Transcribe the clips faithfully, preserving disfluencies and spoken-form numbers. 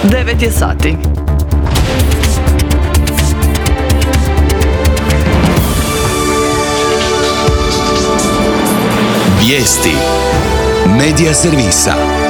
devet je sati. Vijesti Medija servisa.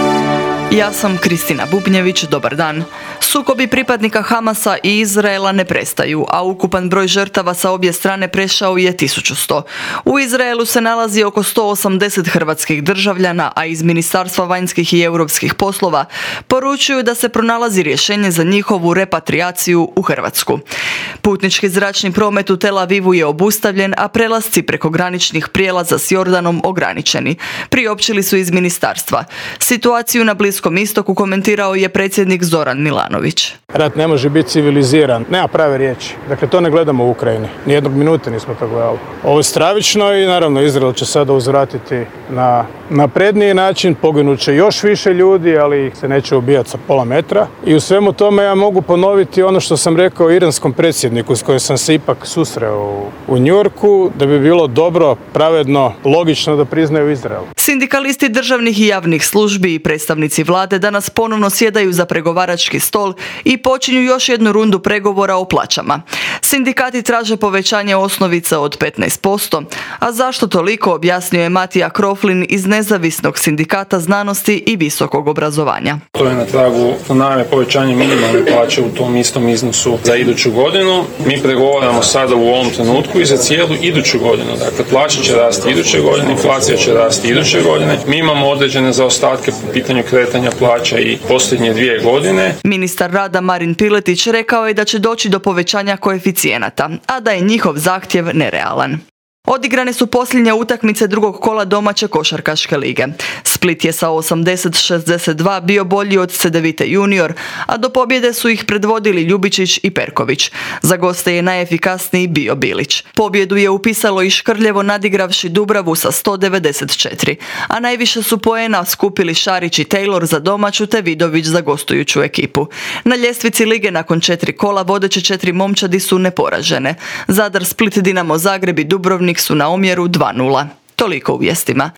Ja sam Kristina Bubnjević, dobar dan. Sukobi pripadnika Hamasa i Izraela ne prestaju, a ukupan broj žrtava sa obje strane prešao je tisuću sto. U Izraelu se nalazi oko sto osamdeset hrvatskih državljana, a iz Ministarstva vanjskih i europskih poslova poručuju da se pronalazi rješenje za njihovu repatriaciju u Hrvatsku. Putnički zračni promet u Tel Avivu je obustavljen, a prelasci preko graničnih prijelaza s Jordanom ograničeni, priopćili su iz ministarstva. Situaciju na Bliskom istoku komentirao je predsjednik Zoran Milanović. Rat ne može biti civiliziran, nema prave riječi. Dakle, to ne gledamo u Ukrajini. Nijednog minute nismo to gledali. Ovo je stravično i naravno Izrael će sada uzvratiti na napredniji način. Poginut će još više ljudi, ali ih se neće ubijati sa pola metra. I u svemu tome ja mogu ponoviti ono što sam rekao iranskom predsjedniku s kojim sam se ipak susreo u, u New Yorku, da bi bilo dobro, pravedno, logično da priznaju Izrael. Sindikalisti državnih i javnih službi i predstavnici vlade danas ponovno sjedaju za pregovarački stol i počinju još jednu rundu pregovora o plaćama. Sindikati traže povećanje osnovice od petnaest posto, a zašto toliko, objasnio je Matija Kroflin iz Nezavisnog sindikata znanosti i visokog obrazovanja. To je na tragu najave povećanja minimalne plaće u tom istom iznosu za iduću godinu. Mi pregovaramo sada u ovom trenutku i za cijelu iduću godinu. Dakle, plaće će rasti iduće godine, inflacija će rasti iduće godine. Mi imamo određene zaostatke po pitanju kretanja plaća i posljednje dvije godine. Ministar rada Marin Piletić rekao je da će doći do povećanja koeficijenata, a da je njihov zahtjev nerealan. Odigrane su posljednje utakmice drugog kola domaće košarkaške lige. Split je sa osamdeset šezdeset dva bio bolji od Cedevite junior, a do pobjede su ih predvodili Ljubičić i Perković. Za goste je najefikasniji bio Bilić. Pobjedu je upisalo i Škrljevo nadigravši Dubravu sa sto devedeset četiri, a najviše su poena skupili Šarić i Taylor za domaću te Vidović za gostujuću ekipu. Na ljestvici lige nakon četiri kola vodeće četiri momčadi su neporažene. Zadar, Split, Dinamo Zagreb i Dubrovnik su na omjeru dva nula. Toliko u vijestima.